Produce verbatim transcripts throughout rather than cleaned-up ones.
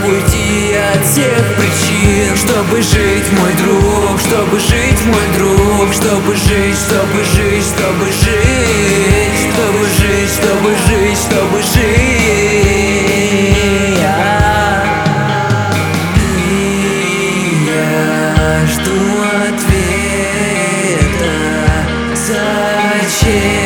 уйти от всех причин. Чтобы жить, мой друг, чтобы жить, мой друг. Чтобы жить, чтобы жить, чтобы жить. Чтобы жить, чтобы жить, чтобы жить. И я жду ответа. Зачем?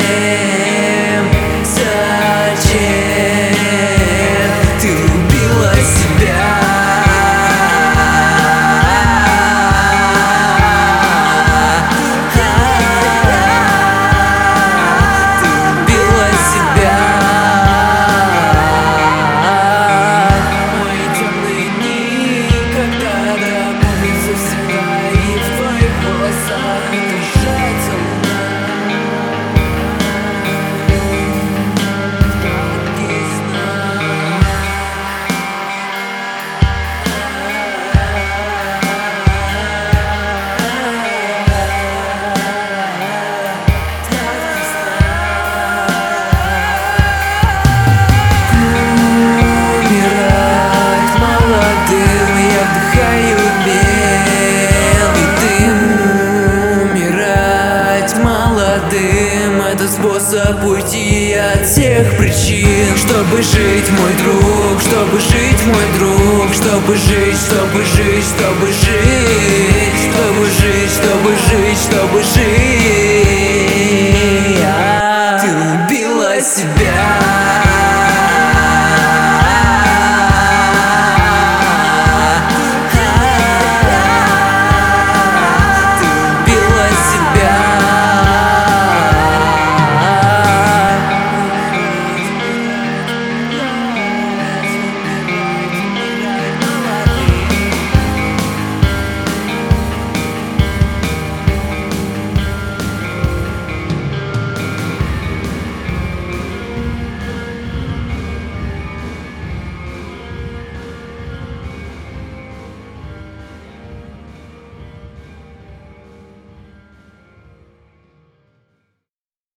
Это способ уйти от всех причин. Чтобы жить, мой друг, чтобы жить, мой друг. Чтобы жить, чтобы жить, чтобы жить. Чтобы жить, чтобы жить, чтобы жить.